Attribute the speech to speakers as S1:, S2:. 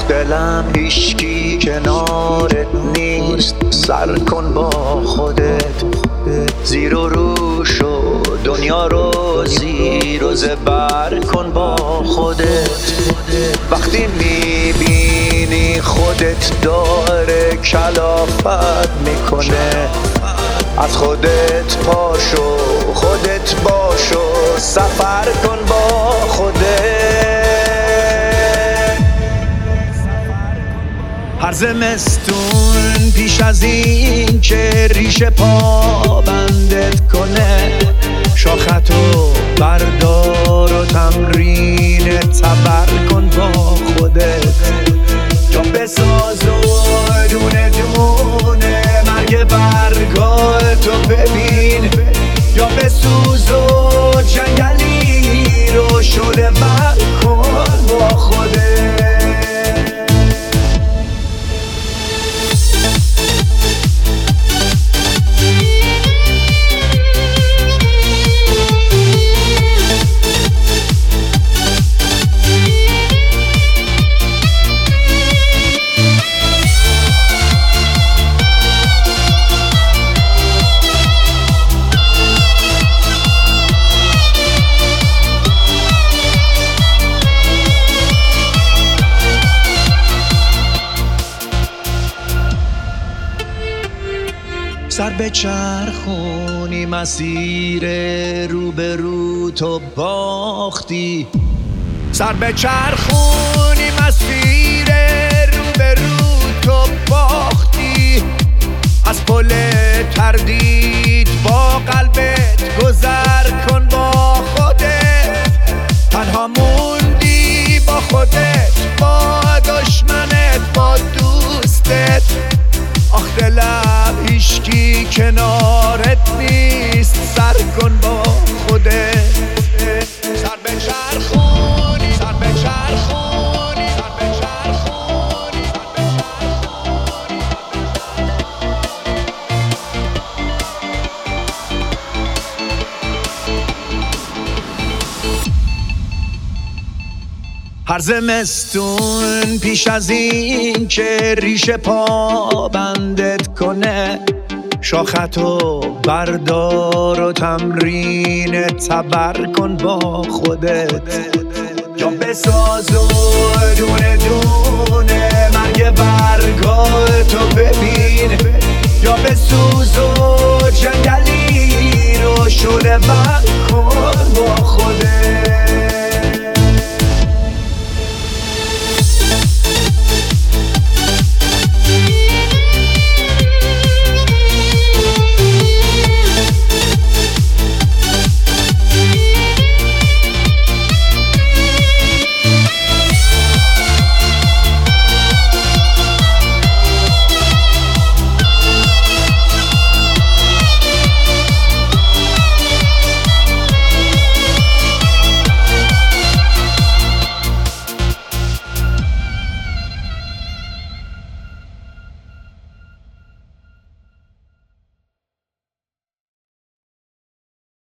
S1: دلم هیچکی کنارت نیست، سر کن با خودت زیر و رو شو، دنیا رو زیر و زبر کن با خودت. وقتی میبینی خودت داره کلافت میکنه، از خودت پاشو، خودت باشو، سفر کن با خودت. هر زمستون پیش از این که ریشه پا بندت کنه، شاختو بردار و تمرین تبر کن با خودت. جا بساز و دونه دونه مرگ برگاه تو ببین، یا بسوز و جنگلی رو شده بر کن با خودت. سر به چرخونی مسیر رو به رو تو باختی، سر به چرخونی مسیر رو به رو تو باختی. از پل تردید با قلبت گذر کن با خودت. تنها موندی با خودت، با دشمنت، با دوستت. آخ دلم هیچکی کنارت نیست، سر کن با خودت. سر به چرخونی، سر به چرخونی، سر به چرخونی. هر زمستون پیش از این که ریشه پا بندت کنه، شاختو بردار و تمرین تبر کن با خودت. جا بساز و دونه دونه